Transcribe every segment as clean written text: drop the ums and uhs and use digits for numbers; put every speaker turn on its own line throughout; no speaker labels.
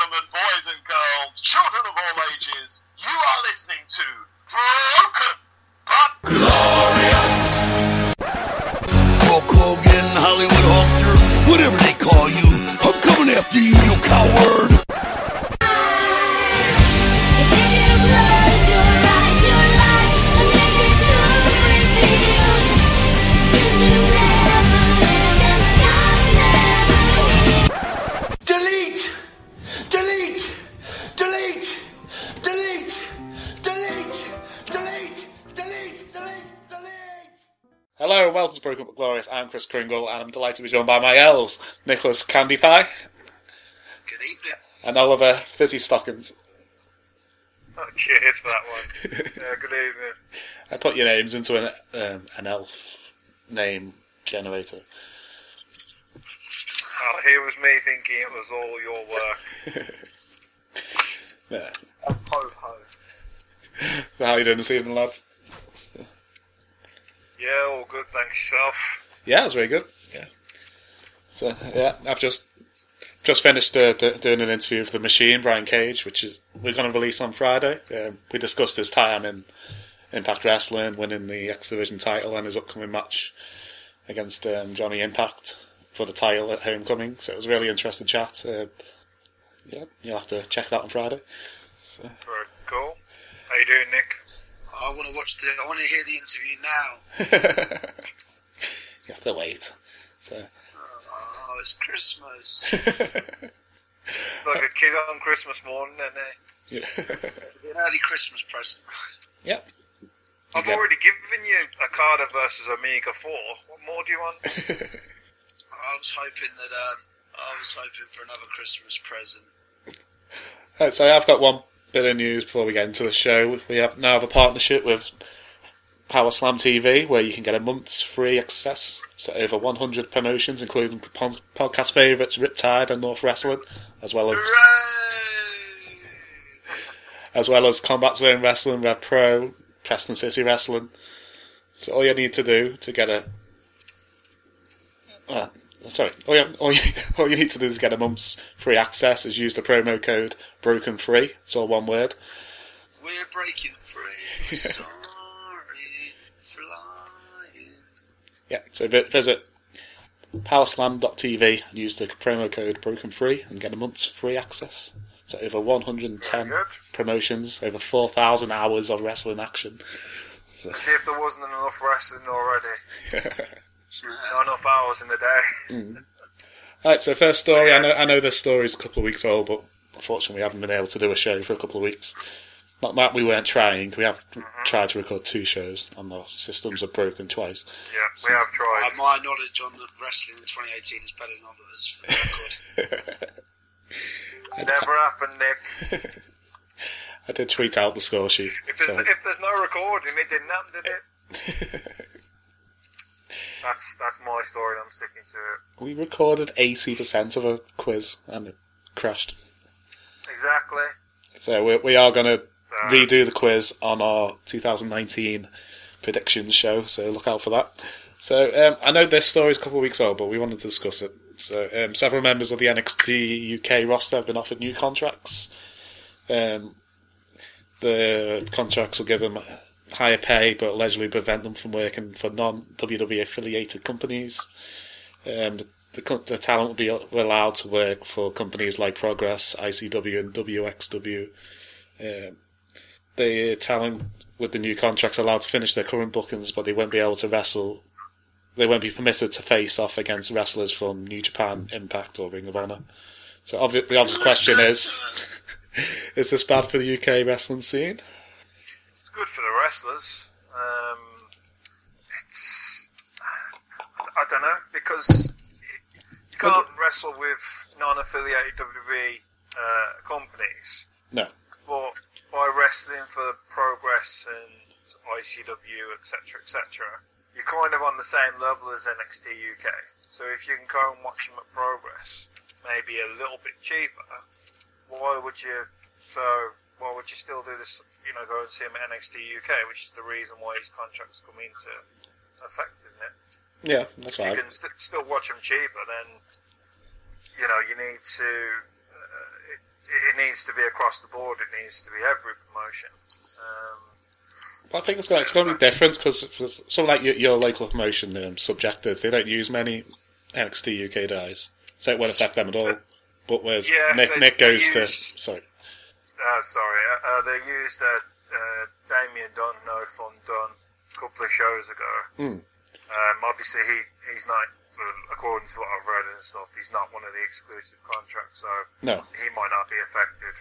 gentlemen, boys and girls, children of all ages, you are listening to Broken But Glorious!
Hulk Hogan, Hollywood Hulkster, whatever they call you, I'm coming after you, you coward! Delete! Delete! Delete! Delete! Delete! Delete! Delete! Delete! Delete!
Hello and welcome to Broken But Glorious. I'm Chris Kringle and I'm delighted to be joined by my elves, Nicholas Candy Pie.
Good evening.
And Oliver Fizzy Stockings.
Oh, cheers for that one. Good evening.
I put your names into an elf name generator.
Oh, here was me thinking it was all your work.
Yeah.
Ho ho.
So how are you doing this evening, lads?
Yeah, all good, thanks yourself.
Yeah, it was very good. Yeah. So yeah, I've just finished doing an interview with The Machine, Brian Cage, which we're going to release on Friday. We discussed his time in Impact Wrestling, winning the X Division title, and his upcoming match against Johnny Impact for the title at Homecoming. So it was a really interesting chat. Yeah, you'll have to check that on Friday. So.
Very cool. How you doing, Nick?
I want to hear the interview now.
You have to wait. So.
Oh, it's Christmas.
It's like a kid on Christmas morning, isn't it?
Yeah.
It'll be an early Christmas present.
Yep.
I've already given you Okada versus Omega 4. What more do you want?
I was hoping for another Christmas present.
Right, so I've got one bit of news before we get into the show. We now have a partnership with Power Slam TV, where you can get a month's free access to over 100 promotions, including podcast favourites Riptide and North Wrestling, as well as Combat Zone Wrestling, Red Pro, Preston City Wrestling. So all you need to do to get all you need to do is get a month's free access is use the promo code BROKEN3. It's all one word.
We're breaking free. Sorry, flying.
Yeah, so visit powerslam.tv and use the promo code BROKEN3 and get a month's free access to over 110 promotions, over 4,000 hours of wrestling action. So.
As if there wasn't enough wrestling already. Not enough hours in the day.
Alright, so first story. I know this story's a couple of weeks old, but unfortunately we haven't been able to do a show for a couple of weeks. Not that we weren't trying. We have tried to record 2 shows, and our systems are broken twice.
Yeah, we have tried.
My knowledge on the wrestling in 2018 is better than Oliver's.
Never happened, Nick.
I did tweet out the score sheet.
If there's no recording, it didn't happen, did it? That's my story, I'm sticking to it.
We recorded 80% of a quiz, and it crashed.
Exactly.
So we are going to redo the quiz on our 2019 predictions show, so look out for that. So I know this story's a couple of weeks old, but we wanted to discuss it. So several members of the NXT UK roster have been offered new contracts. The contracts will give them higher pay, but allegedly prevent them from working for non-WWE affiliated companies. The talent will be allowed to work for companies like Progress, ICW and WXW. The talent with the new contracts are allowed to finish their current bookings, but they won't be able to wrestle. They won't be permitted to face off against wrestlers from New Japan, Impact or Ring of Honor. So the obvious question is this bad for the UK wrestling scene?
It's good for the wrestlers. I don't know, because you can't wrestle with non-affiliated WWE companies.
No.
But by wrestling for Progress and ICW, etc., you're kind of on the same level as NXT UK. So if you can go and watch them at Progress, maybe a little bit cheaper, why would you still do this, go and see him at NXT UK, which is the reason why his contracts come into effect, isn't it?
Yeah, that's right.
If you can still watch them cheaper, then, you need to, it needs to be across the board. It needs to be every promotion.
I think it's going to be different because for something like your local promotion, Subjective, they don't use many NXT UK guys, so it won't affect them at all. But whereas Nick goes to... Sorry.
They used Damien Dunn, No Fun Dunn, a couple of shows ago. Obviously, he's not, according to what I've read and stuff, he's not one of the exclusive contracts, so
no,
he might not be affected.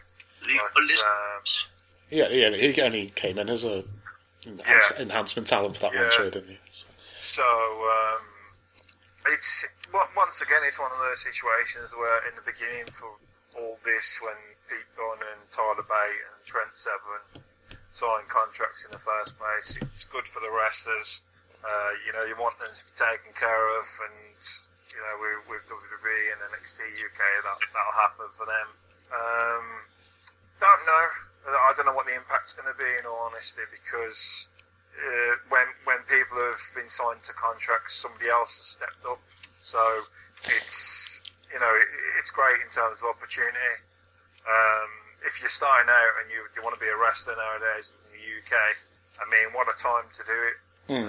He only came in as a enhancement talent for that one show, didn't he?
So it's once again, it's one of those situations where in the beginning for all this, when Pete Dunne and Tyler Bate and Trent Seven signed contracts in the first place, it's good for the wrestlers. You want them to be taken care of, and with WWE and NXT UK, that'll happen for them. Don't know. I don't know what the impact's going to be, in all honesty, because when people have been signed to contracts, somebody else has stepped up. So it's great in terms of opportunity. If you're starting out and you want to be a wrestler nowadays in the UK, I mean, what a time to do it.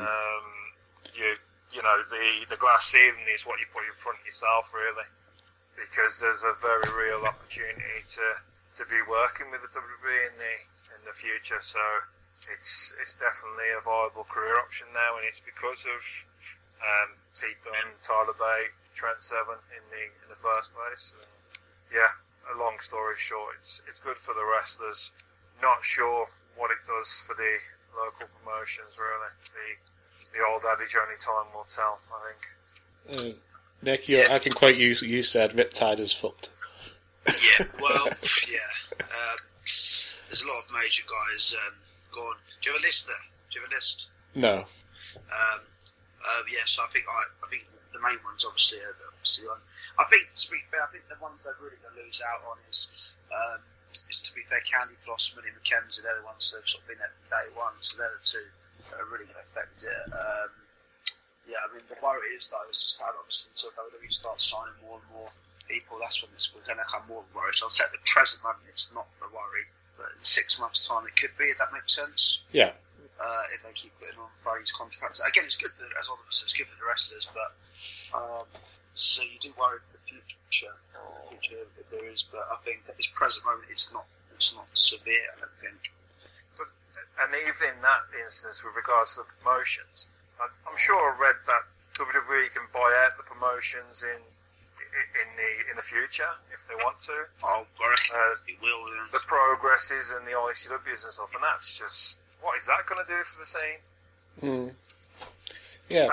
The glass ceiling is what you put in front of yourself, really, because there's a very real opportunity to be working with the WWE in the future. So it's definitely a viable career option now, and it's because of Pete Dunne, Tyler Bate, Trent Seven in the first place. And a long story short, it's good for the wrestlers. Not sure what it does for the local promotions, really. The old adage, only time will tell, I think.
Nick, I can quote you. You said Riptide is fucked.
Yeah, well, there's a lot of major guys gone. Do you have a list there? Do you have a list?
No.
So I think the main ones obviously are I think, to be fair, I think the ones they're really going to lose out on is to be fair, Candy Floss, Millie McKenzie. They're the ones that have sort of been there from day one, so they're the two that are really going to affect it. I mean, the worry is though, is just how obviously until WWE starts signing more and more people, that's when this will going to become more of a worry. So I'll say at the present moment it's not a worry, but in 6 months' time it could be, if that makes sense.
Yeah.
If they keep putting on Friday's contracts. Again, it's good for, as Oliver said, it's good for the wrestlers, but so you do worry for the future if there is, but I think at this present moment it's not severe, I don't think.
And even in that instance, with regards to the promotions, I'm sure I read that WWE can buy out the promotions in the future if they want to.
I reckon it will. Yeah.
The Progresses and the ICWs and stuff, and that's just, what is that going to do for the scene?
Yeah,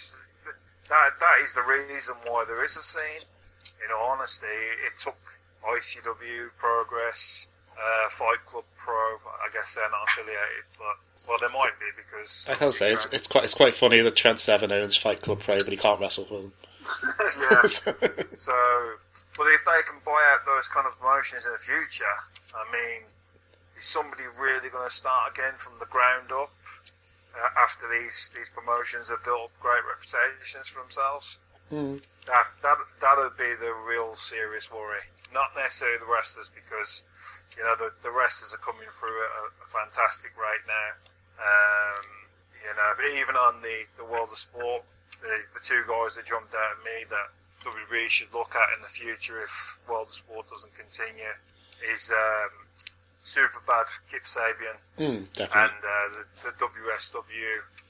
that is the reason why there is a scene. In all honesty, it took ICW, Progress, Fight Club Pro. I guess they're not affiliated, but they might be, because
I can say it's quite funny that Trent Seven owns Fight Club Pro, but he can't wrestle for them.
Yeah. So, but if they can buy out those kind of promotions in the future, I mean, is somebody really going to start again from the ground up after these promotions have built up great reputations for themselves? That'd be the real serious worry. Not necessarily the wrestlers, because the wrestlers are coming through at a fantastic rate now. But even on the World of Sport, the two guys that jumped out at me that WWE should look at in the future if World of Sport doesn't continue is Superbad Kip Sabian and the WOSW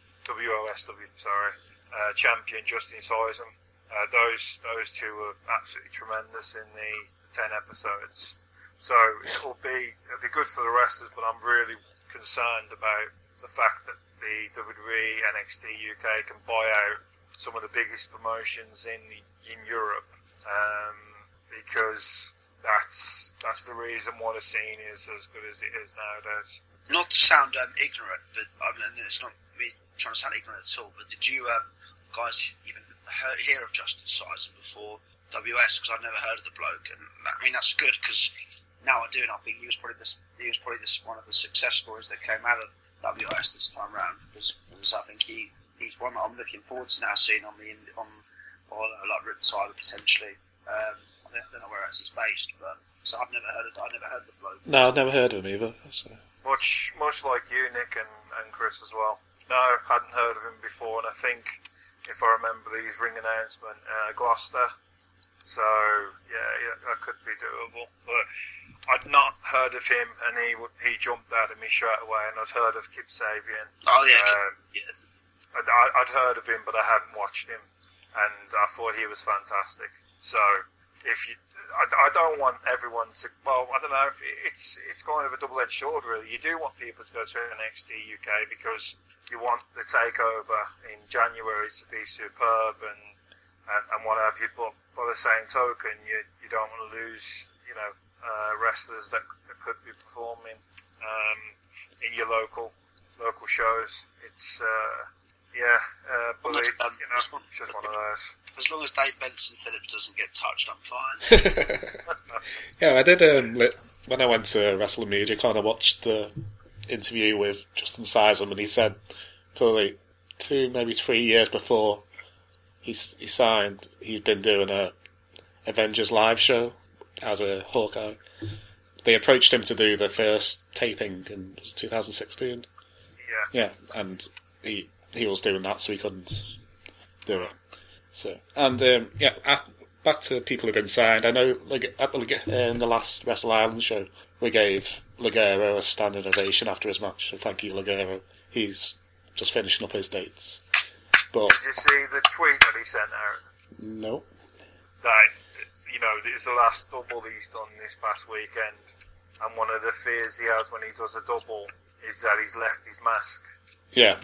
champion Justin Sizem. Those two were absolutely tremendous in the 10 episodes. So it'll be good for the wrestlers, but I'm really concerned about the fact that the WWE NXT UK can buy out some of the biggest promotions in Europe, because that's the reason why the scene is as good as it is nowadays.
Not to sound ignorant, but I mean, it's not me trying to sound ignorant at all, but did you guys even hear of Justin Sizem before WS? Because I've never heard of the bloke, and I mean that's good, because now I do, and I think he was probably one of the success stories that came out of WS this time round, because I think he's one that I'm looking forward to now seeing on like Riptide potentially. I don't know where else he's based, but so I've never heard of the bloke.
No, I've never heard of him either. So.
Much like you, Nick, and Chris as well. No, hadn't heard of him before, and I think, if I remember his ring announcement, Gloucester. So, yeah, that could be doable. But I'd not heard of him, and he jumped out at me straight away, and I'd heard of Kip Sabian.
Oh, yeah.
I'd heard of him, but I hadn't watched him, and I thought he was fantastic. So, I don't want everyone to. Well, I don't know. It's kind of a double-edged sword, really. You do want people to go to NXT UK because you want the takeover in January to be superb and what have you. But by the same token, you don't want to lose, wrestlers that could be performing in your local shows. It's but it's just one of those.
As long as Dave Benson Phillips doesn't get touched, I'm fine.
Yeah, I did. When I went to Wrestling Media, kind of watched the interview with Justin Sizem, and he said for like 2, maybe 3 years before he signed, he'd been doing a Avengers live show as a Hawkeye. They approached him to do the first taping in 2016. Yeah, and he was doing that, so he couldn't do it. So, and back to people who've been signed. I know, in the last Wrestle Island show, we gave Ligero a standing ovation after his match. So thank you, Ligero. He's just finishing up his dates. But
did you see the tweet that he sent out?
No.
That it's the last double he's done this past weekend, and one of the fears he has when he does a double is that he's left his mask.
Yeah.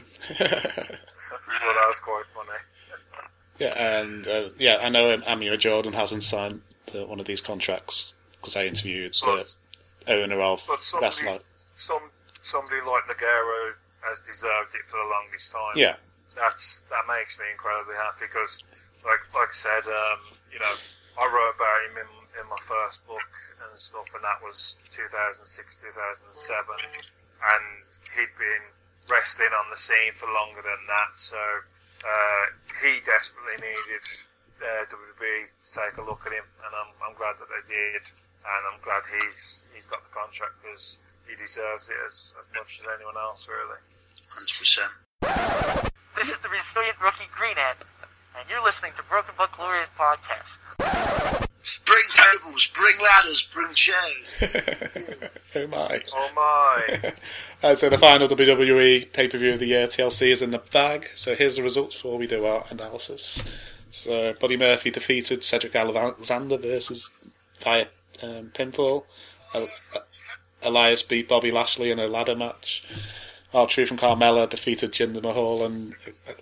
Well, that was quite funny.
Yeah, and I know Amir Jordan hasn't signed one of these contracts because I interviewed the owner of Wrestling.
Somebody like Ligero has deserved it for the longest time.
Yeah,
that makes me incredibly happy because, like I said, I wrote about him in my first book and stuff, and that was 2006, 2007, and he'd been wrestling on the scene for longer than that, so he desperately needed WWE to take a look at him, and I'm glad that they did, and I'm glad he's got the contract because he deserves it as much as anyone else, really.
100%.
This is the resilient rookie Greenhead, and you're listening to Broken But Glorious Podcast.
Bring tables, bring ladders, bring chairs.
Oh my.
Oh my.
So the final WWE pay-per-view of the year, TLC, is in the bag. So here's the results before we do our analysis. So Buddy Murphy defeated Cedric Alexander via pinfall. Elias beat Bobby Lashley in a ladder match. R-Truth and Carmella defeated Jinder Mahal and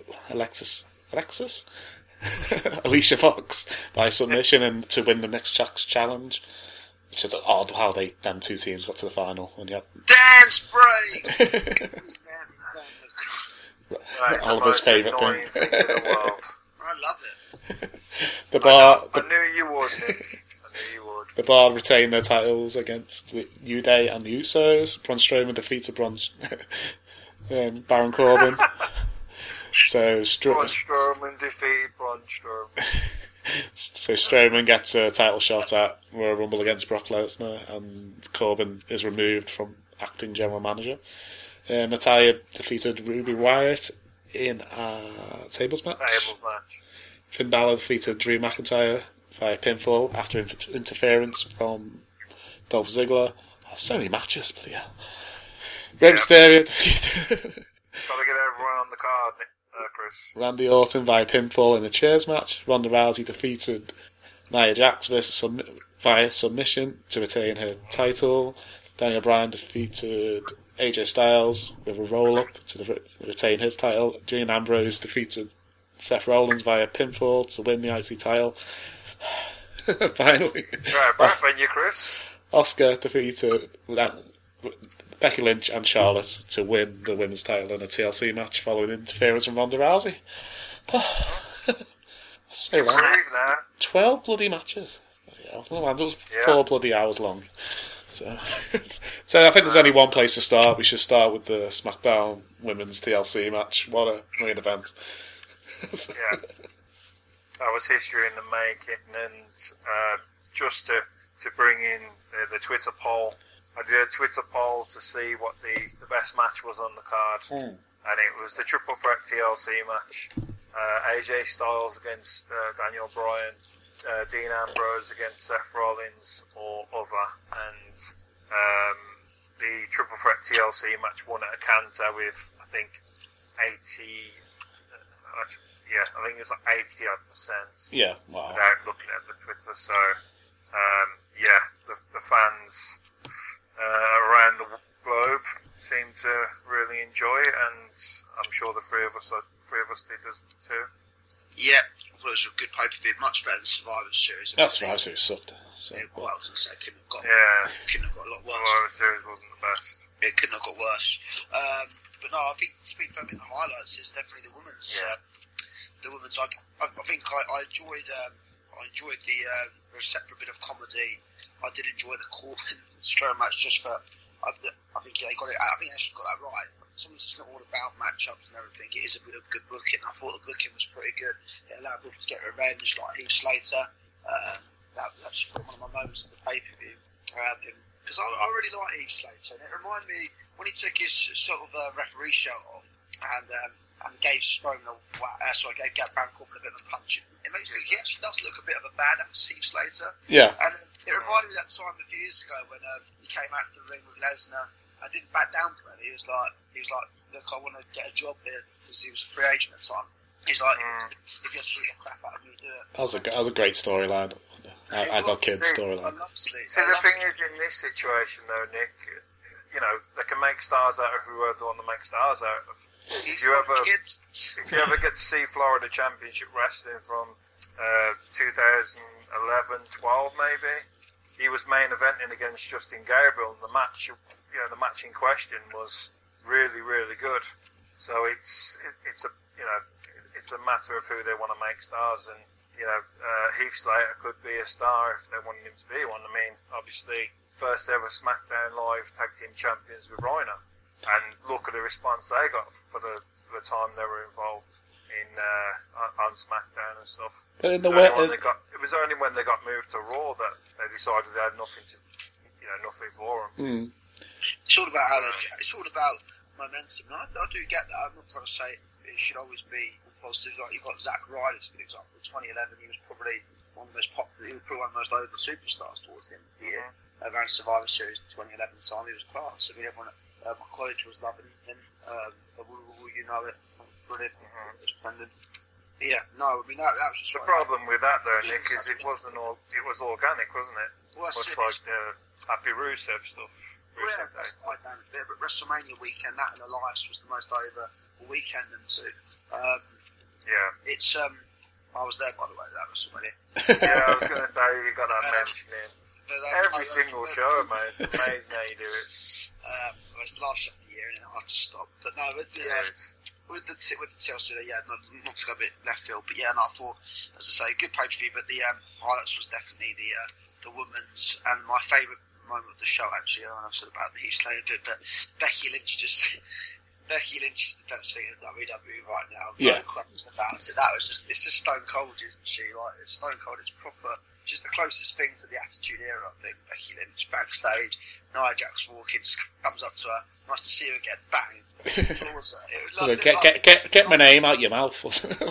Alicia Fox by submission and to win the Mixed Tracks Challenge. Which is odd how them two teams got to the final. When you had
Dance break!
Oliver's favourite thing.
I love it.
I knew you would, Nick.
The Bar retained their titles against the New Day and the Usos. Braun Strowman defeated Baron Corbin. So
Braun Strowman defeated Braun Strowman.
So Strowman gets a title shot at Royal Rumble against Brock Lesnar, and Corbin is removed from acting general manager. Natalya defeated Ruby Wyatt in a tables match. Finn Balor defeated Drew McIntyre via pinfall after interference from Dolph Ziggler. Oh, so many matches, but yeah. Rey Mysterio defeated
Gotta get everyone on the card, Chris.
Randy Orton via pinfall in a chairs match. Ronda Rousey defeated Nia Jax via submission to retain her title. Daniel Bryan defeated AJ Styles with a roll-up to retain his title. Dean Ambrose defeated Seth Rollins via pinfall to win the IC title. Finally.
Right, back on you, Chris.
Asuka defeated Becky Lynch and Charlotte to win the women's title in a TLC match following interference from Ronda Rousey. So long. 12 bloody matches. Oh, man, that was 4 bloody hours long. So I think there's only one place to start. We should start with the SmackDown Women's TLC match. What a main event.
Yeah. That was history in the making, and just to bring in the Twitter poll. I did a Twitter poll to see what the best match was on the card, and it was the Triple Threat TLC match. AJ Styles against Daniel Bryan, Dean Ambrose against Seth Rollins or other, and the Triple Threat TLC match won at a canter with, I think, 80. I think it was like 80%.
Yeah, wow.
Without looking at the Twitter, so the fans around the globe seem to really enjoy it, and I'm sure the three of us did as too.
Yeah, I thought it was a good pay-per-view, much better than Survivor Series.
Survivor Series sucked. So,
I was going to say, couldn't have got a lot worse.
Survivor Series wasn't the best.
It couldn't have got worse. But no, I think, to speak for me, the highlights is definitely the women's. The women's. I think I enjoyed the separate bit of comedy. I did enjoy the Corbin Strowman match just for. I think they got it. I think they actually got that right. Sometimes it's not all about matchups and everything. It is a bit of good booking. I thought the booking was pretty good. It allowed people to get revenge, like Heath Slater. That's one of my moments of the pay-per-view. Because I really like Heath Slater, and it reminded me when he took his sort of referee shirt off and gave Strowman gave Baron Corbin a bit of a punch. It makes me he actually does look a bit of a badass, Heath Slater.
Yeah.
And it reminded me of that time a few years ago when he came out to the ring with Lesnar. I didn't back down from it. He was like, look, I want to get a job here because he was a free agent at the time. He's like, if you have to beat the crap out of me, do it.
That was a great storyline. I got kids storyline.
See, the thing is, in this situation though, Nick, they can make stars out of whoever they want to make stars out of. If you ever get to see Florida Championship Wrestling from 2011-12 maybe, he was main eventing against Justin Gabriel, and the match in question was really, really good. So it's a matter of who they want to make stars, and Heath Slater could be a star if they wanted him to be one. I mean, obviously, first ever SmackDown Live Tag Team Champions with Rhino, and look at the response they got for the time they were involved in on SmackDown and stuff.
But in the
it was only when they got moved to Raw that they decided they had nothing for them.
It's all about it's all about momentum. And I do get that. I'm not trying to say it should always be positive. Like you've got Zack Ryder as a good example. In 2011, he was probably one of the most popular. He was probably one of the most over superstars towards the end of the year. Around Survivor Series in 2011 time, he was class. I mean, everyone at my college was loving him. You know it, brilliant. It was trending. Yeah, no, I mean that was just
the problem with that though, Nick, is it was organic, wasn't it?
Well,
much like the Happy Rusev stuff.
That's quite down a bit, but WrestleMania weekend, that and Elias was the most over weekend and two. It's I was there by the way, that WrestleMania.
Yeah, I was going to say you got that mentioning. Every single show, mate. Amazing how you do it.
It was the last show of the year, and I had to stop. But no, with the TLC, not to go a bit left field, but yeah, and I thought, as I say, good pay per view. But the highlights was definitely the women's, and my favourite moment of the show actually. I know I've said about the Heath Slater bit, but Becky Lynch is the best thing in WWE right now. No question about it. It's just Stone Cold, isn't she? Like it's Stone Cold. It's proper. She's the closest thing to the Attitude Era, I think. Becky Lynch backstage, Nia Jax walking, just comes up to her. Nice to see you again. Bang. Applause her.
Get my name out your mouth.
Get my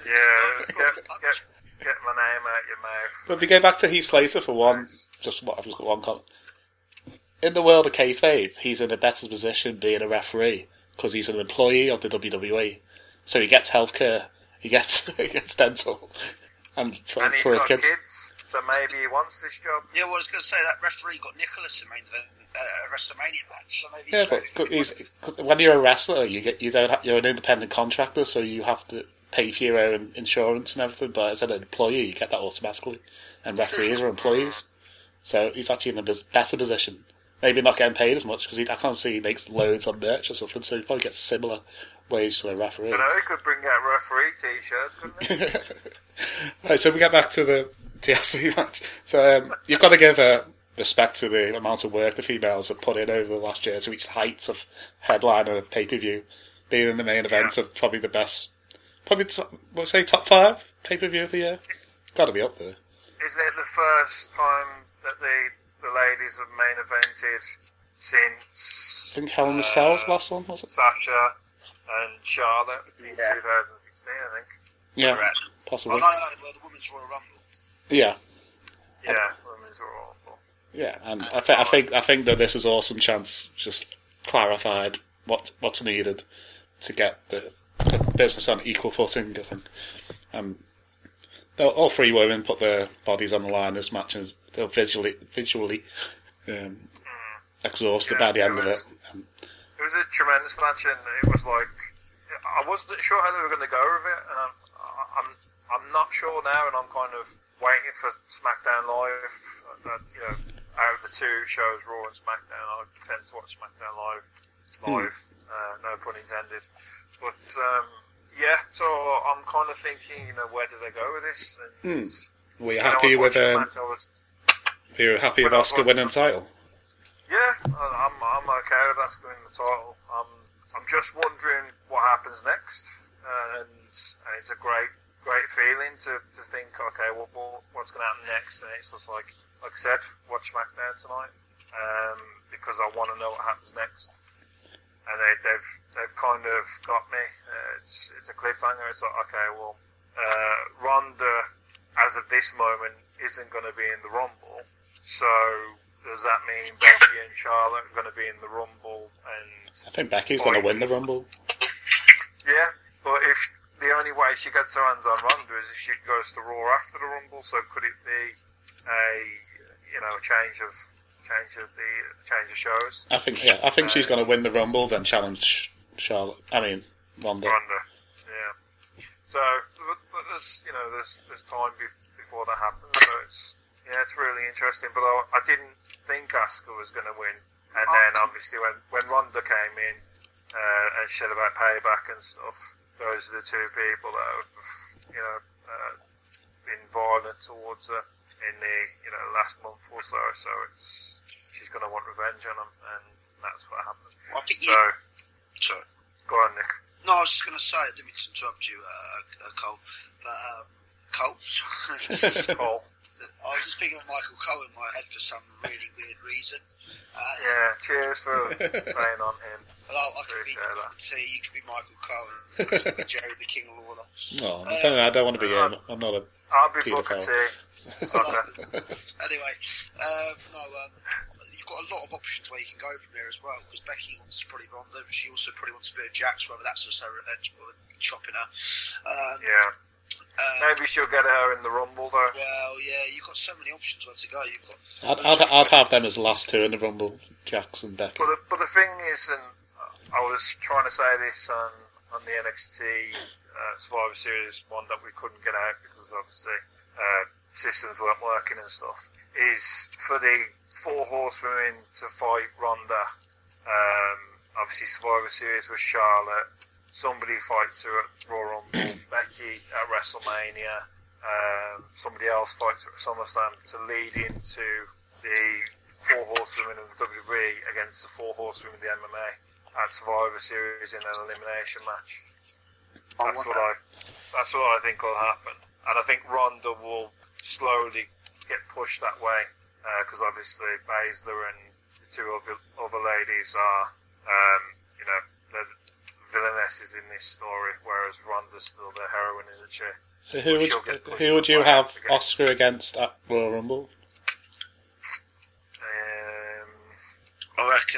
name out your mouth.
But if we go back to Heath Slater for one, I've just got one comment. In the world of kayfabe, he's in a better position being a referee because he's an employee of the WWE. So he gets healthcare, he gets dental, and for
he's
his
got
kids.
So maybe he wants this job.
Yeah, well, I was going to say that referee got Nicholas in a WrestleMania match. So maybe
but when you're a wrestler, you're an independent contractor, so you have to pay for your own insurance and everything. But as an employee, you get that automatically, and referees are employees, so he's actually in a better position. Maybe not getting paid as much because I can't see he makes loads on merch or something, so he probably gets a similar wage to a referee.
I know he could bring out referee t-shirts, couldn't he?
Right, so we get back to the TLC match. So you've got to give respect to the amount of work the females have put in over the last year to reach the heights of headliner pay-per-view, being in the main event of probably the best, top 5 pay-per-view of the year. Got to be up there.
isn't it the first time that the ladies have main evented since?
I think Hell in a Cell's last one, was it?
Sasha and Charlotte in 2016, I think.
Yeah,
Correct.
possibly.
Oh, no, the Women's Royal Rumble.
Yeah,
Yeah, Women's Royal Rumble.
yeah, and I think that this is awesome chance just clarified what's needed to get the business on equal footing. I think, all three women put their bodies on the line. This match is they're visually exhausted by the end of it.
It was a tremendous match, and it was like I wasn't sure how they were going to go with it, and I'm not sure now, and I'm kind of waiting for SmackDown Live. Out of the two shows, Raw and SmackDown, I tend to watch SmackDown Live. No pun intended. But so I'm kind of thinking, where do they go with this? And,
Were you happy with Asuka winning the title?
Yeah, I'm okay with Asuka winning the title. I'm just wondering what happens next, and it's a great feeling to think, okay, what's going to happen next? And it's just like I said, watch SmackDown tonight, because I want to know what happens next. And they've kind of got me. It's a cliffhanger. It's like, okay, well, Ronda, as of this moment, isn't going to be in the Rumble. So does that mean Becky and Charlotte are going to be in the Rumble? And
I think Becky's going to win the Rumble.
Yeah, but if the only way she gets her hands on Ronda is if she goes to Raw after the Rumble, so could it be a change of shows?
I think she's going to win the Rumble, then challenge Ronda.
Yeah. So, but there's time before that happens. So it's really interesting. But I didn't think Asuka was going to win, and then obviously when Ronda came in and said about payback and stuff, those are the two people that have been violent towards her in the last month or so. So she's going to want revenge on them, and that's what happened.
Well, I think
Sorry. Go on, Nick.
No, I was just going to say, I didn't mean to interrupt you, Cole, but Cole.
Cole.
I was just thinking of Michael Cole in my head for some really weird reason.
Cheers for saying on him.
Well, I could be T, you could be Michael Cole, and Chris could be Jerry the King Lawler.
No, I don't want to be him. I'm not a
I'll be Booker T.
Anyway, you've got a lot of options where you can go from there as well, because Becky wants probably Ronda, but she also probably wants a bit of Jax, whether that's also revenge or chopping her.
Maybe she'll get her in the Rumble though.
Well, yeah, you've got so many options where to go. You've got.
I'd have them as last two in the Rumble, Jax and Becky.
But the thing is, and I was trying to say this on the NXT Survivor Series one that we couldn't get out because obviously systems weren't working and stuff, is for the 4 horsewomen to fight Ronda. Obviously Survivor Series was Charlotte. Somebody fights her at Royal Rumble, Becky at WrestleMania, somebody else fights her at SummerSlam to lead into the 4 horsewomen of the WWE against the 4 horsewomen of the MMA at Survivor Series in an elimination match. That's what I think will happen. And I think Ronda will slowly get pushed that way, because obviously Baszler and the 2 other ladies are, the villainesses in this story, whereas Ronda's still the heroine, isn't she?
So who would you have Asuka against at Royal Rumble?
I reckon.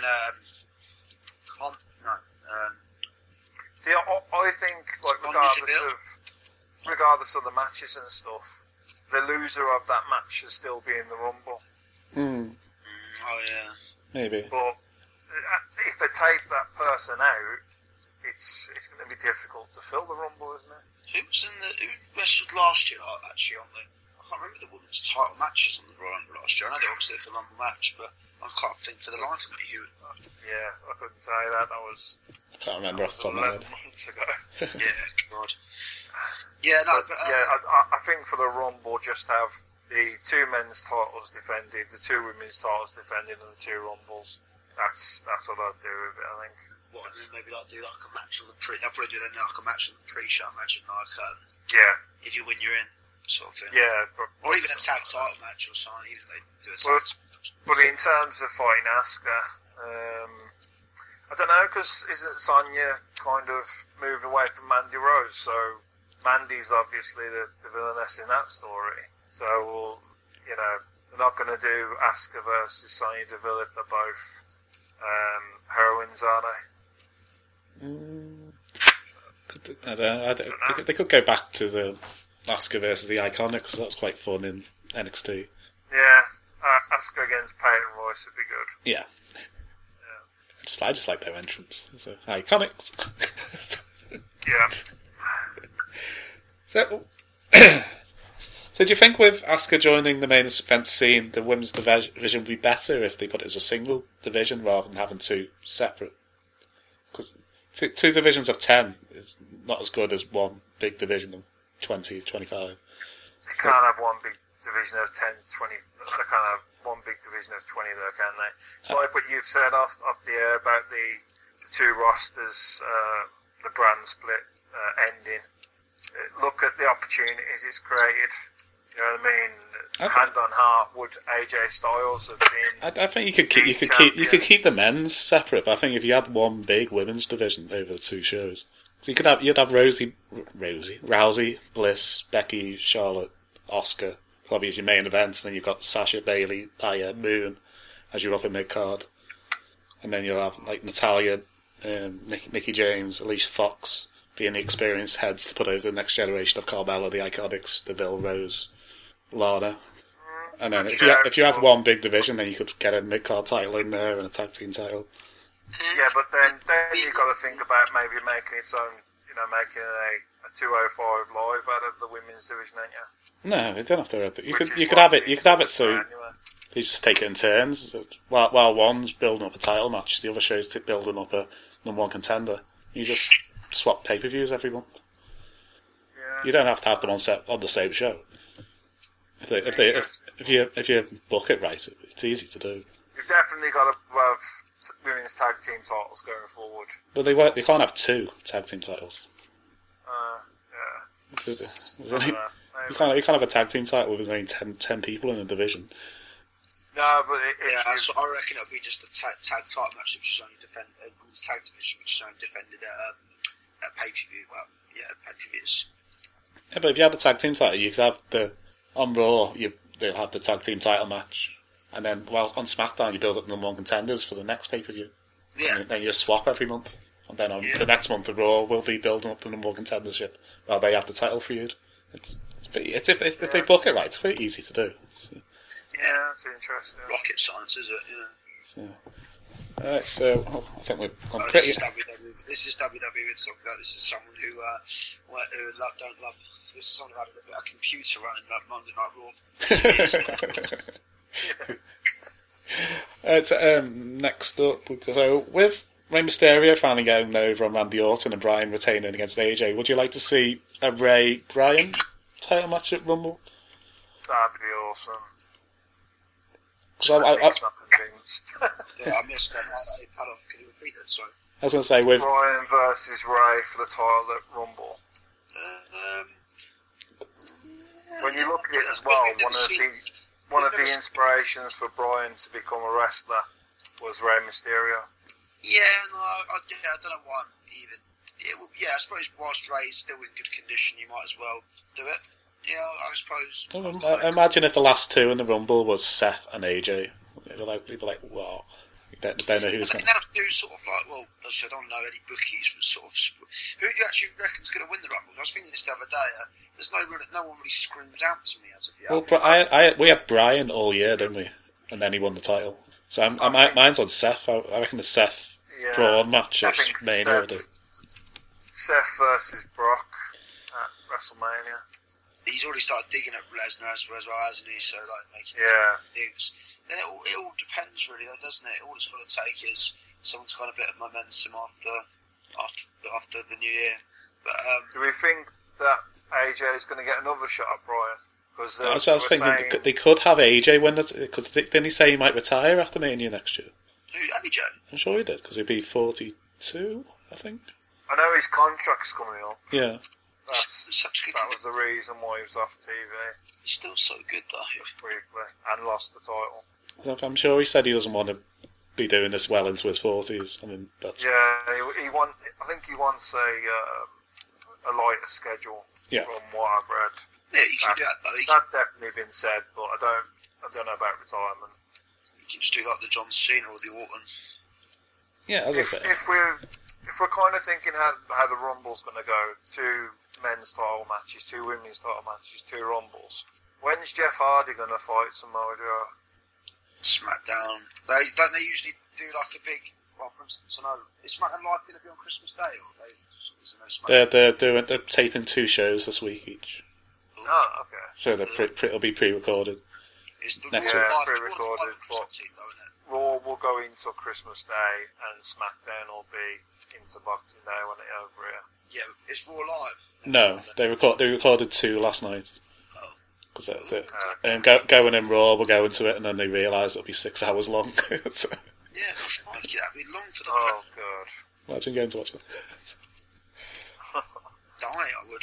See, I think regardless of the matches and stuff, the loser of that match should still be in the Rumble.
Oh yeah.
Maybe.
But if they take that person out, it's going to be difficult to fill the Rumble, isn't it?
Who wrestled last year? Actually, I can't remember the women's title matches on the Royal Rumble last year. I know they obviously had the Rumble match, but I can't think for the life of me who.
Yeah, I couldn't tell you that. That was.
I can't remember off the top of my head.
11 months ago.
Yeah, God. Yeah, no, but
I think for the Rumble, just have the 2 men's titles defended, the 2 women's titles defended, and the 2 Rumbles. That's what I'd do with it, I think.
What, maybe do like a match on the pre. They'll probably do like a match on the pre-show. Imagine if you win, you're in. sort of thing.
Yeah,
Or even a tag title match or something. Even if they do a tag
Well,
title match.
but in terms of fighting Asuka, I don't know, because isn't Sonya kind of moving away from Mandy Rose? So Mandy's obviously the villainess in that story. So, they're not going to do Asuka versus Sonya Deville if they're both heroines, are they?
I don't know. They could go back to the Asuka versus the Iconics. That's quite fun in NXT.
Yeah, Asuka against Peyton Royce would be good.
Yeah. I just like their entrance. So Iconics.
Yeah.
So do you think with Asuka joining the main event scene, the women's division would be better if they put it as a single division rather than having two separate? Because two divisions of 10 is not as good as one big division of 20, 25.
You can't have one big division of 10, 20. They can't have one big division of 20 though, can they? Like what you've said off the air about the two rosters, the brand split ending. Look at the opportunities it's created. You know what I mean? Hand on heart, would AJ Styles have been?
I think you could keep the men's separate, but I think if you had one big women's division over the two shows, so you'd have Rousey, Bliss, Becky, Charlotte, Asuka probably as your main event, and then you've got Sasha, Bayley, Aya, Moon as your upper mid card, and then you'll have like Natalya, Mickey James, Alicia Fox being the experienced heads to put over the next generation of Carmella, the Iconics, Deville, Rose, Lana. And then if you have one big division, then you could get a mid card title in there and a tag team title.
Yeah, but then you've got to think about maybe making its own, making a 205 live out of the women's division, ain't you?
No, you don't have to. You could have it so
anyway.
you just take it in turns. While one's building up a title match, the other show's building up a number one contender. You just swap pay-per-views every month.
Yeah.
You don't have to have them on the same show. If you book it right, it's easy to do.
You've definitely got to have women's tag team titles going forward.
But they can't have two tag team titles.
Yeah.
You can't have a tag team title with only 10 people in a division.
No, but
so I reckon it'll be just a tag title match, which is only defended women's tag division, which is only defended at pay per view. Well, yeah, pay per views.
Yeah, but if you had the tag team title, you could have on Raw. They'll have the tag team title match, and then while on SmackDown you build up number one contenders for the next pay per view.
Yeah.
And then you just swap every month, and then on the next month the Raw will be building up the number one contendership while they have the title feud. If they book it right, it's pretty easy to do.
Yeah, it's interesting.
Rocket science, is it? Yeah.
Alright, so I think we've gone pretty.
This is WWE we're talking about. This is someone who don't love. This is someone who had a computer running Monday Night Raw.
Next up, so with Rey Mysterio finally getting over on Randy Orton and Bryan retaining against AJ, would you like to see a Rey Bryan title match at Rumble?
That'd be awesome.
I'm
not convinced.
Yeah, I missed that. I cut off. Can you repeat that? Sorry.
I was going to say with
Bryan versus Ray for the title at Rumble. When you look at it as well, one of the inspirations for Bryan to become a wrestler was Rey Mysterio.
Yeah, no, I don't know why even. I suppose whilst Ray's still in good condition, you might as well do it. Yeah, I suppose.
Imagine if the last two in the Rumble was Seth and AJ. People like, wow. Don't know who's going to...
now do sort of like, well, I don't know any bookies from sort of... Who do you actually reckon's going to win the Rumble? I was thinking this the other day. There's no one really screams out to me as of yet.
Well, we had Bryan all year, didn't we? And then he won the title. So mine's on Seth. I reckon the Seth Braun match is Mania will do.
Seth versus Brock at WrestleMania.
He's already started digging at Lesnar as well, hasn't he? So, like, making news. Then it all depends, really, though, doesn't it? All it's got to take is someone's got a bit of momentum after the new year. But
do we think that AJ is going to get another shot at Bryan? Because
I was thinking they could have AJ win it, because didn't he say he might retire after Mania next year?
Who, AJ?
I'm sure he did, because he'd be 42, I think.
I know his contract's coming up.
Yeah.
That was the reason why he was off TV.
He's still so good though.
Just briefly, and lost the title.
I'm sure he said he doesn't want to be doing this well into his 40s. I mean, that's...
Yeah, he won. I think he wants a lighter schedule.
Yeah.
From what I've read.
Yeah, you can do that though.
That's definitely been said, but I don't know about retirement.
You can just do like the John Cena or the Orton.
Yeah, as I say.
If we're kind of thinking how the Rumble's going to go, 2 men's title matches, 2 women's title matches, 2 Rumbles. When's Jeff Hardy going to fight Samoa Joe?
SmackDown. Don't they usually do like a big? Well, for instance, I know is SmackDown Live going to be on Christmas Day, or is there no SmackDown?
They're taping 2 shows this week each.
Oh, okay.
So it'll be pre-recorded.
It's the
Next
Raw
week.
Live,
Pre-recorded,
Raw team, though, isn't it?
Raw will go into Christmas Day, and SmackDown will be into Boxing Day when it's over here.
Yeah, it's Raw Live.
No, they recorded 2 last night.
Oh.
Because going in Raw, we'll go into it, and then they realise it'll be 6 hours long. So,
Yeah, gosh, Mikey, that'd be long for the
Oh, God.
imagine going to watch it.
die. I would.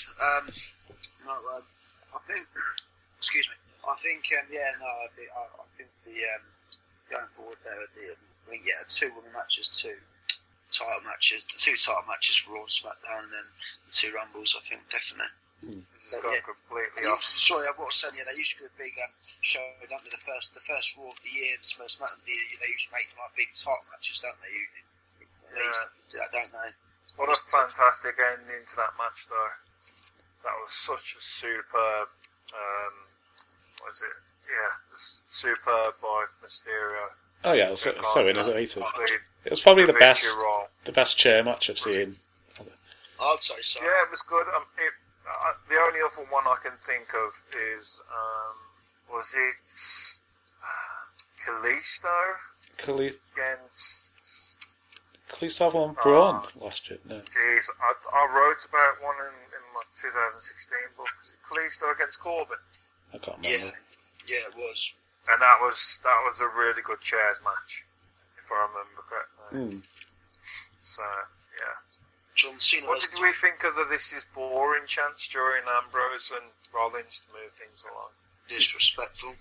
I think. Excuse me. I think. I think the going forward there. I think 2 women matches, 2 title matches, the 2 title matches for Raw and SmackDown, and then the 2 Rumbles. I think definitely.
This has gone completely off.
Sorry, what I was saying. Yeah, they usually do a big show, don't they? The first Raw of the year, the first SmackDown of the year. They usually make like big title matches, don't they? They used to do that, don't they?
What a fantastic ending to that match, though. That was such a superb. What is it? Yeah, just superb by Mysterio.
Oh yeah, it was so innovative.
Played
It was probably the
a
best
major role.
chair match I've seen.
I'd say so.
Yeah, it was good. The only other one I can think of is was it Kalisto against
Kalisto won Braun last year. No.
Jeez, I wrote about one in my 2016 book. Was it Kalisto against Corbin?
I can't remember.
Yeah, it was.
And that was a really good chairs match, if I remember correctly. So yeah.
John Cena.
What did we think of the "This is boring" chants during Ambrose and Rollins to move things along?
Disrespectful.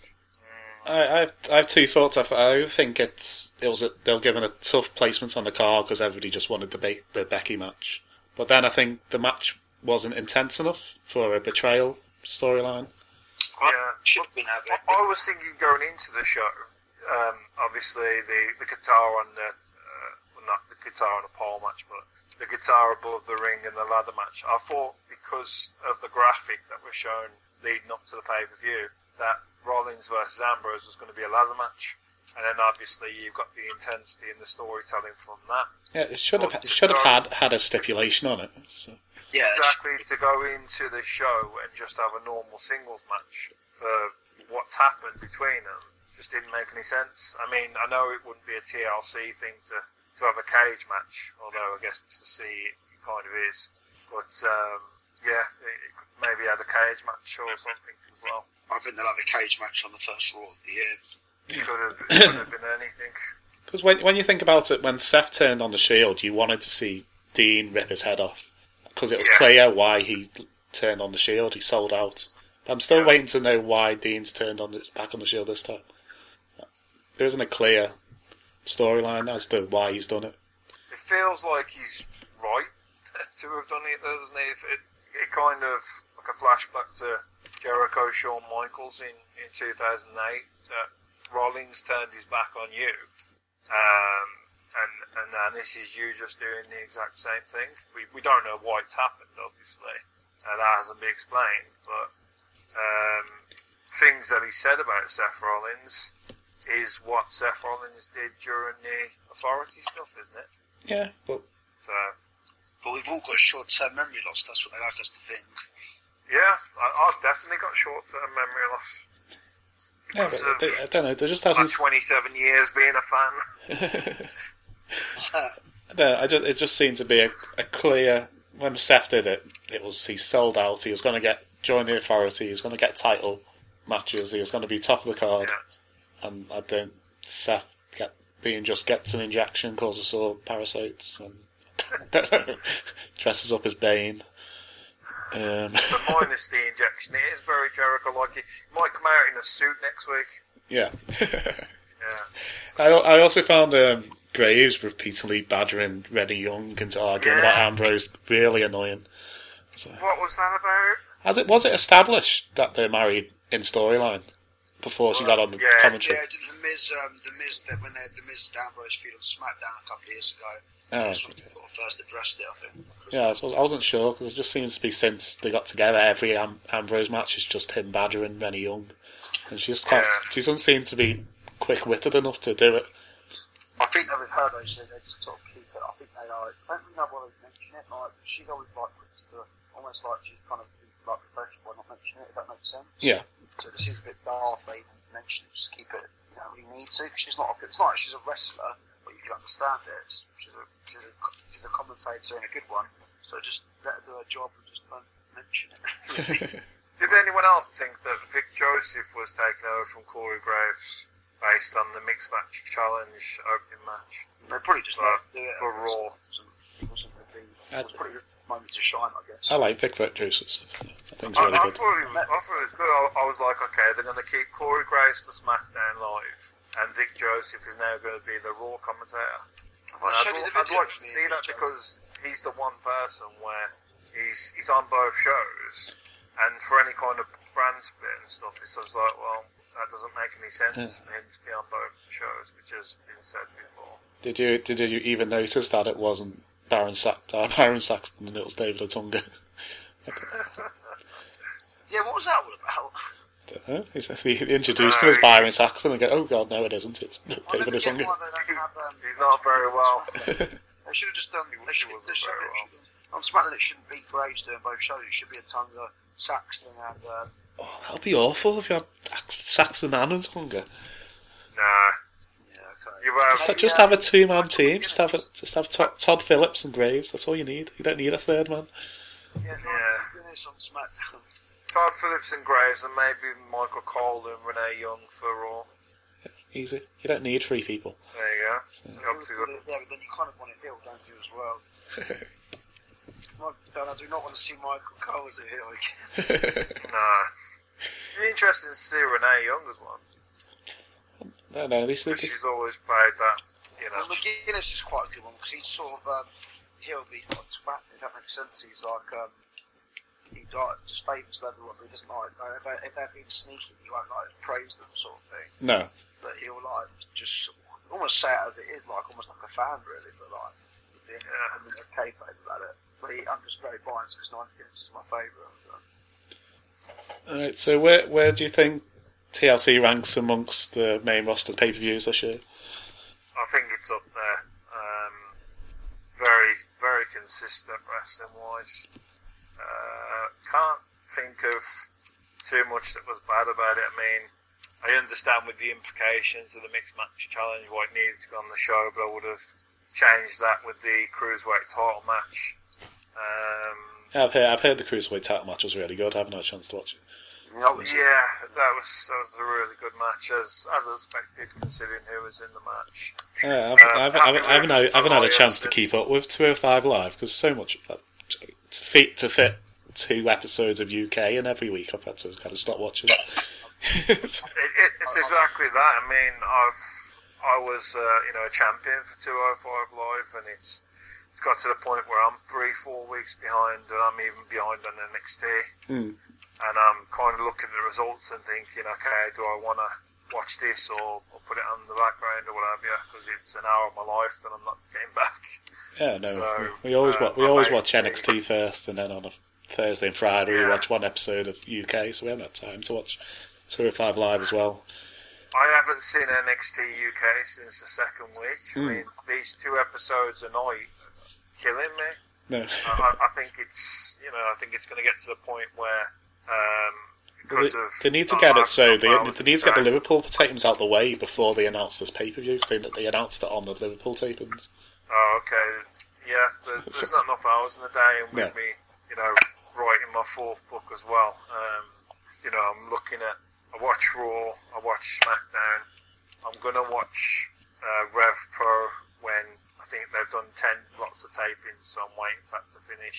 I have 2 thoughts. I think they were given a tough placement on the card because everybody just wanted the Becky match. But then I think the match wasn't intense enough for a betrayal storyline.
Yeah. I was thinking going into the show, obviously the guitar on not the guitar on a pole match, but the guitar above the ring and the ladder match. I thought because of the graphic that was shown leading up to the pay-per-view that Rollins versus Ambrose was going to be a ladder match, and then obviously you've got the intensity and the storytelling from that.
Yeah, it should have had a stipulation on it. So.
Yeah,
exactly. To go into the show and just have a normal singles match for what's happened between them just didn't make any sense. I mean, I know it wouldn't be a TLC thing to have a cage match, although I guess to see it kind of is. But it maybe had a cage match or something as well.
I think they'll have a cage match on the first Raw of the year.
It could have been anything.
Because when you think about it, when Seth turned on the Shield, you wanted to see Dean rip his head off. Because it was clear why he turned on the Shield. He sold out. I'm still waiting to know why Dean's turned back on the Shield this time. There isn't a clear storyline as to why he's done it.
It feels like he's right to have done it, doesn't it? It kind of like a flashback to Jericho, Shawn Michaels in 2008. Rollins turned his back on you, and this is you just doing the exact same thing. We don't know why it's happened, obviously. That hasn't been explained, but things that he said about Seth Rollins is what Seth Rollins did during the Authority stuff, isn't it?
Yeah, but
we've all got short-term memory loss. That's what they like us to think.
Yeah, I've definitely got short-term memory loss.
Yeah, but I don't know. There just hasn't.
27 years being a fan.
It just seemed to be a clear. When Seth did it, he sold out. He was going to join the Authority. He was going to get title matches. He was going to be top of the card. Yeah. And Seth Dean just gets an injection, causes all parasites, and dresses up as Bane.
But minus the injection, it is very Jericho-like. He might come out in a suit next week.
Yeah.
Yeah.
I also found Graves repeatedly badgering Rennie Young into arguing about Ambrose really annoying. So,
What was that about?
was it established that they're married in storyline before she got on the commentary?
Yeah, the Miz, when they had the Miz Ambrose feud on SmackDown a couple of years ago.
Oh,
That's
okay.
when they first addressed it, I think.
Yeah, I wasn't sure because it just seems to be since they got together, every Ambrose match is just him badgering Rennie Young, and she doesn't seem to be quick-witted enough to do it.
I think that with her, though, so they sort of keep it. I think they don't really know why they mention it. Like, she's always quick to, almost like she's kind of professional by not mentioning it, if that makes sense.
Yeah.
So it seems a bit daft they even mention it, just keep it, you need to. She's not, it's not like she's a wrestler, but you can understand it. She's a commentator and a good one, so just let her do her job and just don't mention it.
Did anyone else think that Vic Joseph was taken over from Corey Graves based on the Mixed Match Challenge opening match?
They probably just let her do it.
For Raw.
It wasn't probably a moment to shine, I guess.
I like Vic Joseph. I think it's
I
really good.
thought it was good. I was like, okay, they're going to keep Corey Graves for SmackDown Live, and Vic Joseph is now going to be the Raw commentator.
Well,
I'd like to see that because he's the one person where he's on both shows, and for any kind of brand split and stuff, it's just like, well, that doesn't make any sense for him to be on both shows, which has been said before.
Did you even notice that it wasn't Baron Saxton and it was David Otunga?
Yeah, what was that all about?
He introduced him as Byron Saxton and go, oh god, no it isn't, it's David Otunga.
He's not very well.
They should have just done. On SmackDown, it shouldn't be Graves doing both shows. It should be Otunga, Saxton, and.
Oh, that'd be awful if you had Saxton and Otunga.
Nah.
Yeah, okay.
Just have a two-man team. Just have Todd Phillips and Graves. That's all you need. You don't need a third man.
Yeah. On SmackDown.
Todd Phillips and Graves, and maybe Michael Cole and Renee Young for Raw.
Easy. You don't need three people.
There you go. Obviously got...
Yeah, but then you kind of want it heel, don't you, as well? I do not want to see Michael Cole as a heel again.
No. It'd be interesting to see Renee Young as well.
No, she's
always played that,
Well, McGuinness is quite a good one because he's sort of he'll be like twat. If that makes sense, he's like he just favours everyone, but he doesn't like if they're being sneaky, he won't like praise them sort of thing.
No.
But he'll like just almost say it as it is, like almost like a fan really, but like being a kayfabe about it. But I'm just very biased because McGuinness is my favourite.
Alright, so where do you think TLC ranks amongst the main roster pay-per-views this year?
I think it's up there. Very, very consistent wrestling-wise. Can't think of too much that was bad about it. I mean, I understand with the implications of the Mixed Match Challenge what it needs to be on the show, but I would have changed that with the Cruiserweight title match.
I've heard the Cruiserweight title match was really good. I haven't had a chance to watch it.
Yeah, that was a really good match, as expected, considering who was in the match.
Yeah, I haven't had a chance to keep up with 205 Live because so much to fit 2 episodes of UK, and every week I've had to kind of stop watching.
It's exactly that. I mean, I was a champion for 205 Live, and it's got to the point where I'm 3-4 weeks behind, and I'm even behind on NXT. And I'm kind of looking at the results and thinking, okay, do I want to watch this or put it on the background or whatever? Because it's an hour of my life that I'm not getting back.
Yeah, no,
so,
we always watch NXT first, and then on a Thursday and Friday we watch one episode of UK, so we haven't had time to watch 205 Live as well.
I haven't seen NXT UK since the second week. I mean, these 2 episodes a night are killing me.
No.
I think it's going to get to the point where
they need to get it so they need to get the Liverpool tapings out the way before they announce this pay-per-view, because they announced it on the Liverpool tapings.
Oh, okay. Yeah, there's not enough hours in the day, and with me, writing my 4th book as well. I'm looking at, I watch Raw, I watch SmackDown, I'm going to watch Rev Pro when I think they've done 10 lots of tapings, so I'm waiting for that to finish.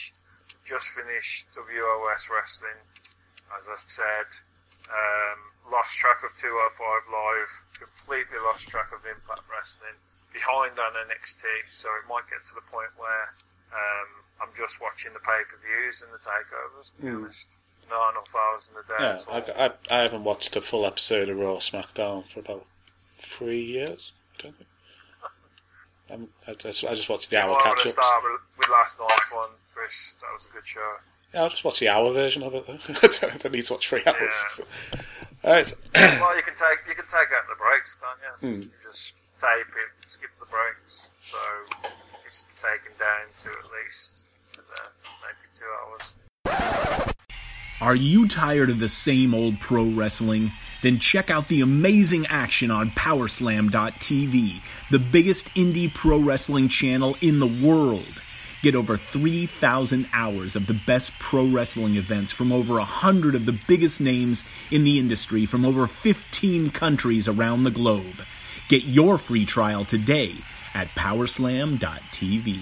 just finished WOS Wrestling, as I said. Lost track of 205 Live, completely lost track of Impact Wrestling, behind on NXT, so it might get to the point where I'm just watching the pay-per-views and the takeovers, to be honest. Not enough hours in the day.
Yeah, I haven't watched a full episode of Raw SmackDown for about 3 years, I don't think. I just watched the hour catch-ups.
Start with last night's one, Chris. That was a good show.
Yeah, I'll just watch the hour version of it, though. I don't need to watch 3 hours.
Yeah.
So. Alright.
Well, you can take out the breaks, can't you? You just tape it, skip the breaks. So it's taken down to at least maybe 2 hours.
Are you tired of the same old pro wrestling? Then check out the amazing action on Powerslam.tv, the biggest indie pro wrestling channel in the world. Get over 3,000 hours of the best pro wrestling events from over 100 of the biggest names in the industry from over 15 countries around the globe. Get your free trial today at Powerslam.tv.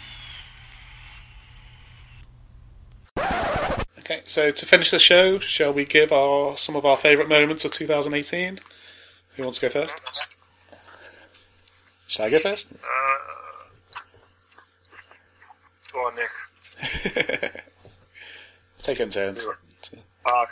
Okay, so to finish the show, shall we give some of our favourite moments of 2018? Who wants to go first? Shall I go first?
Go on, Nick.
Take it in turns.
Okay,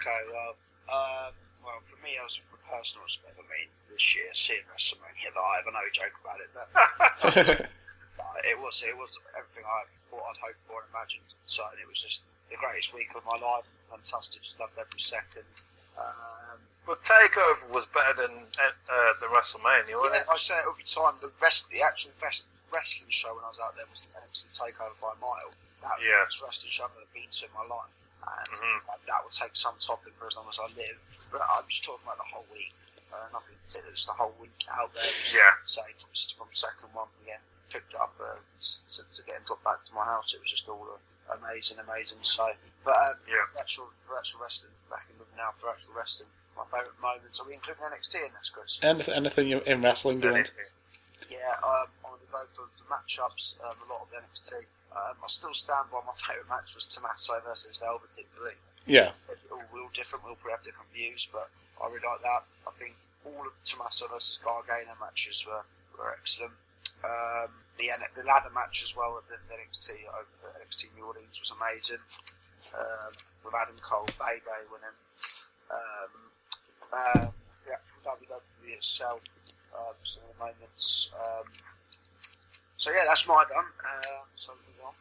well, for me, I was a personal respect. I mean, this year, seeing WrestleMania live, I know we joke about it, but it was everything I thought I'd hoped for and imagined. So it was just the greatest week of my life. Fantastic, just loved every second.
But Takeover was better than the WrestleMania, wasn't it?
I say it every time. The actual wrestling show when I was out there was the NXT Takeover by a mile. That was the best wrestling show I've ever been to in my life. And that will take some topic for as long as I live. But I'm just talking about the whole week. Nothing particular, just the whole week out there. Say from second one again, picked it up to get got back to my house. It was just all amazing. So, but for actual wrestling, back in with now for actual wrestling, my favourite moments. Are we including NXT in this, Chris?
Anything in wrestling you want?
Yeah, I'm going to go for the matchups. A lot of NXT. I still stand by my favourite match was Tommaso versus Velveteen Dream.
Yeah.
We're all different. We'll probably have different views, but I really like that. I think all of Tommaso versus Gargano matches were excellent. The ladder match as well at the NXT over NXT New Orleans was amazing. With Adam Cole, Bebe winning. WWE itself, some of the moments. So yeah, that's my done. So move on.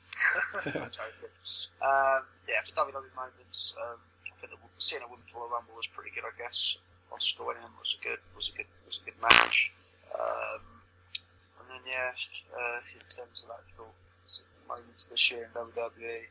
For WWE moments, I think seeing a women's Royal Rumble was pretty good. I guess Oscar winning was a good match. And then in terms of actual moments this year in WWE,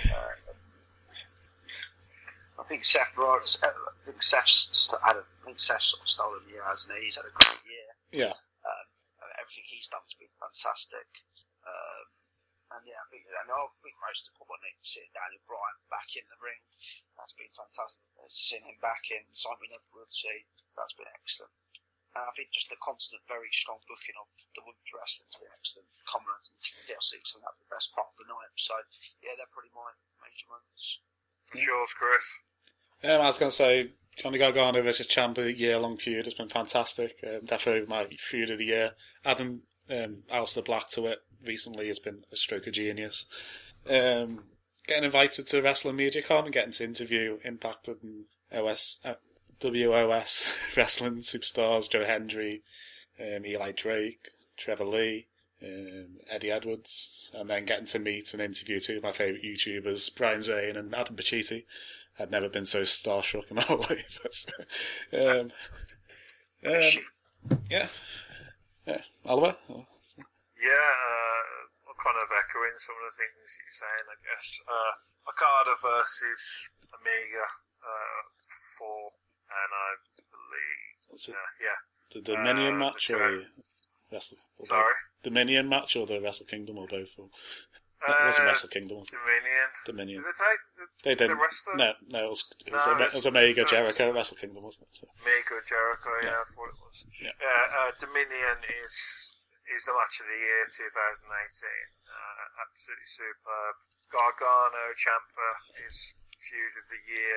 I think Seth Rollins. Seth's sort of stolen the year, hasn't he? He's had a great year.
Yeah.
Everything he's done has been fantastic. I think most importantly, seeing Daniel Bryan back in the ring, that's been fantastic. Seeing him back in, Simon Edwards, so that's been excellent. And I think just the constant, very strong booking of the women's wrestling has been excellent. Commonwealth and TLC, so that's the best part of the night. So, yeah, they're probably my major moments.
What's yours, Chris?
I was going to say, Johnny Gargano versus Ciampa year-long feud has been fantastic. Definitely my feud of the year. Adding Aleister Black to it recently has been a stroke of genius. Getting invited to Wrestling MediaCon and getting to interview Impact and WOS wrestling superstars, Joe Hendry, Eli Drake, Trevor Lee, Eddie Edwards, and then getting to meet and interview two of my favourite YouTubers, Brian Zane and Adam Pacitti. I'd never been so starstruck in my whole life. Oliver?
I'm kind of echoing some of the things that you're saying, I guess. Okada versus Omega 4, and I believe...
The Dominion match or Wrestle?
Sorry?
Dominion match or the Wrestle Kingdom or both? It wasn't Wrestle Kingdom, was it? Dominion.
Did they take the wrestler?
No, it was Omega Jericho at Wrestle Kingdom, wasn't it? So.
Omega Jericho, I thought it was.
Yeah.
Dominion is is the match of the year 2018. Absolutely superb. Gargano Ciampa is feud of the year.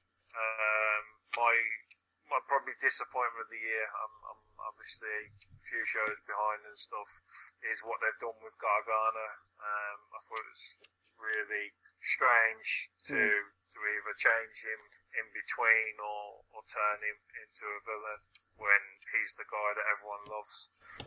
My probably disappointment of the year, I'm obviously a few shows behind and stuff, is what they've done with Gargano. I thought it was really strange to either change him in between or turn him into a villain when he's the guy that everyone loves.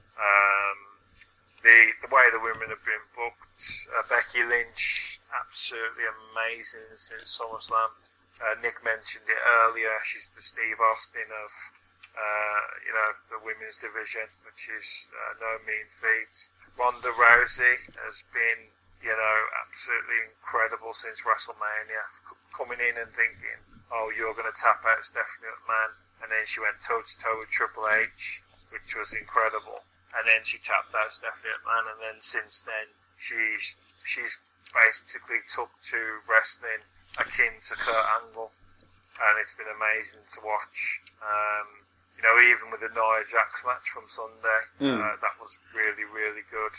The way the women have been booked, Becky Lynch, absolutely amazing since SummerSlam. Nick mentioned it earlier. She's the Steve Austin of, the women's division, which is no mean feat. Ronda Rousey has been, absolutely incredible since WrestleMania. Coming in and thinking, oh, you're going to tap out Stephanie McMahon, and then she went toe to toe with Triple H, which was incredible. And then she tapped out Stephanie McMahon, and then since then she's basically took to wrestling akin to Kurt Angle, and it's been amazing to watch. Even with the Nia Jax match from Sunday, that was really, really good.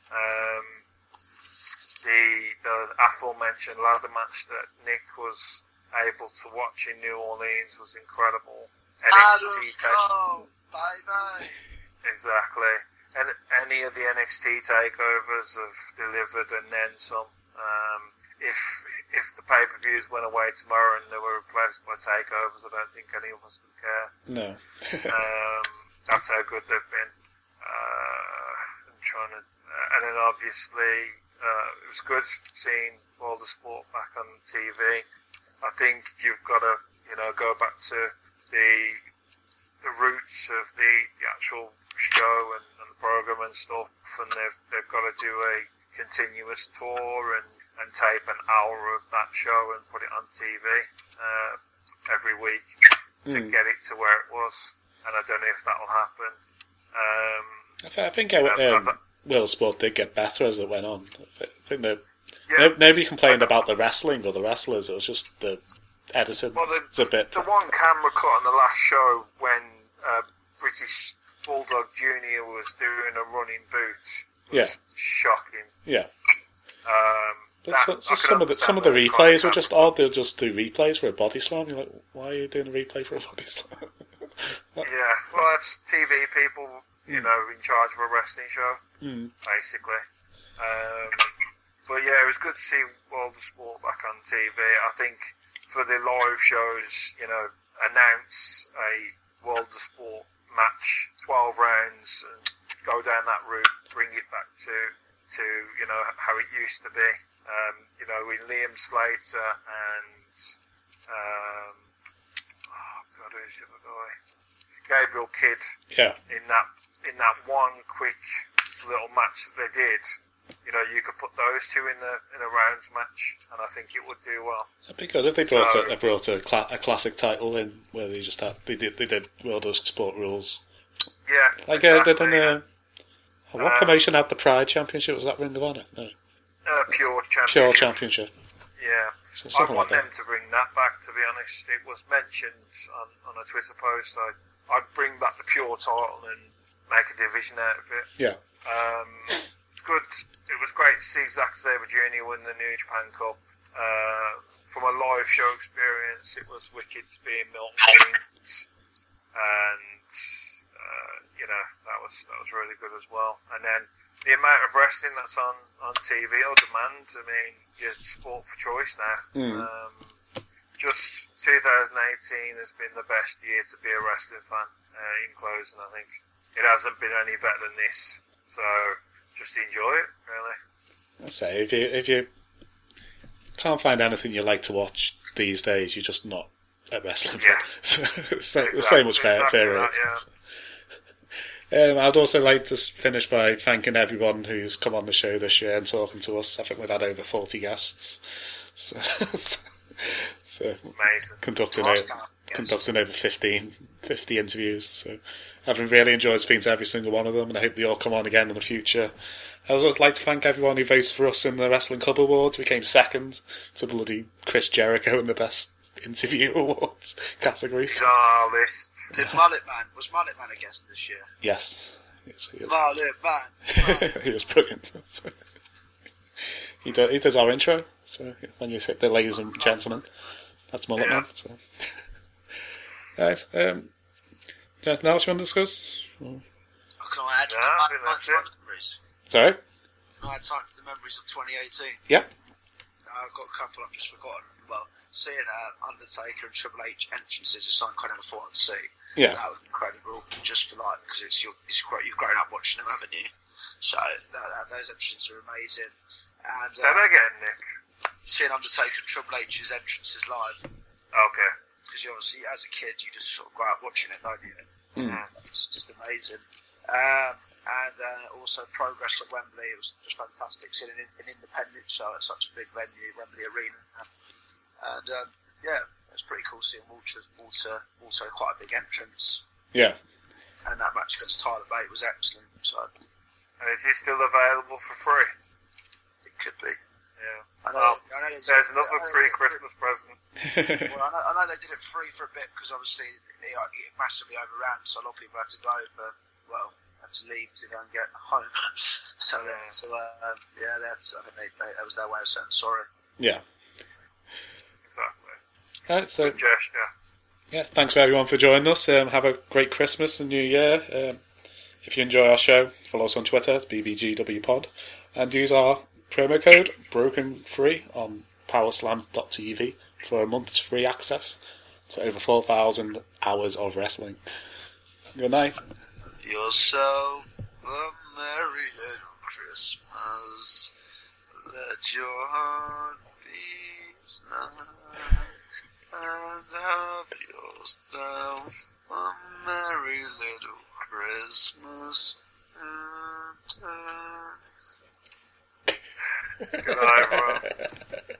The aforementioned ladder match that Nick was able to watch in New Orleans was incredible. NXT
bye.
Exactly. And any of the NXT takeovers have delivered and then some. If the pay-per-views went away tomorrow and they were replaced by takeovers, I don't think any of us would care.
No.
That's how good they've been. And then obviously, it was good seeing all the sport back on TV. I think you've got to, go back to the roots of the actual show and the program and stuff, and they've got to do a continuous tour and tape an hour of that show and put it on TV every week to get it to where it was, and I don't know if that will happen.
I think World Sport did get better as it went on. I think nobody complained about the wrestling or the wrestlers. It was just the editing.
Well,
a bit.
The one camera cut on the last show when British Bulldog Jr. was doing a running boot was shocking.
Yeah. Some of the replays were just odd. They'll just do replays for a body slam. You're like, why are you doing a replay for a body slam?
Yeah, well, that's TV people, in charge of a wrestling show, basically. But yeah, it was good to see World of Sport back on TV. I think for the live shows, announce a World of Sport match, 12 rounds, and go down that route, bring it back to how it used to be. With Liam Slater and who's the other guy? Gabriel Kidd. Yeah. In that one quick little match that they did, you could put those two in a rounds match, and I think it would do well. That'd be good
if they brought a classic title in where they just they did World of Sport rules.
Yeah.
Like exactly. What promotion had the Pride Championship? Was that Ring of Honor? No.
Pure Championship.
Pure Championship.
Yeah.
So
I want them to bring that back, to be honest. It was mentioned on a Twitter post. I'd bring back the Pure title and make a division out of it.
Yeah.
It's good. It was great to see Zack Sabre Jr. win the New Japan Cup. From a live show experience, it was wicked to be in Milton Keynes. And, that was really good as well. And then the amount of wrestling that's on TV or demand, I mean, you're sport for choice now. Just 2018 has been the best year to be a wrestling fan, in closing, I think. It hasn't been any better than this, so just enjoy it, really.
I say, if you can't find anything you like to watch these days, you're just not a wrestling fan. So so much fair.
That, yeah.
I'd also like to finish by thanking everyone who's come on the show this year and talking to us. I think we've had over 40 guests. So
amazing.
Conducting over 50 interviews. So I've really enjoyed speaking to every single one of them, and I hope they all come on again in the future. I'd also like to thank everyone who voted for us in the Wrestling Club Awards. We came second to bloody Chris Jericho in the Best Interview Awards category.
Bizarre list. Was Mullet Man a guest this year?
Yes.
Marley Man.
He was brilliant. He does our intro, so when you say the ladies and gentlemen, that's Mullet Man. So. Right, anything else you want to discuss?
Can I add
that's it.
memories?
Sorry?
Can I add time to the memories of 2018?
Yep.
I've got a couple I've just forgotten. Well, seeing Undertaker and Triple H entrances is something I never thought I'd see.
Yeah.
That was incredible, just for because you've grown up watching them, haven't you? So those entrances are amazing. And
Say that again, Nick.
seeing Undertaker and Triple H's entrances live,
Okay.
because you obviously, as a kid, you just sort of grow up watching it, don't you?
Mm.
It's just amazing. And also Progress at Wembley, it was just fantastic seeing an independent show at such a big venue, Wembley Arena. And yeah, it was pretty cool seeing Walter also quite a big entrance.
Yeah.
And that match against Tyler Bate was excellent. So
And is it still available for free?
it could be.
Yeah.
I know
There's another free Christmas present.
Well, I know they did it free for a bit because obviously it massively overran, so a lot of people had to go had to leave to go and get home. So yeah, I think that was their way of saying sorry.
Yeah.
Exactly.
Right, so
Good gesture.
yeah, thanks for everyone for joining us. Have a great Christmas and New Year. If you enjoy our show, follow us on Twitter, BBGWPod, and use our promo code BrokenFree on powerslam.tv for a month's free access to over 4,000 hours of wrestling. Good night.
Yourself a merry little Christmas. Let your heart beat now. And have yourself a merry little Christmas.
Good night, everyone.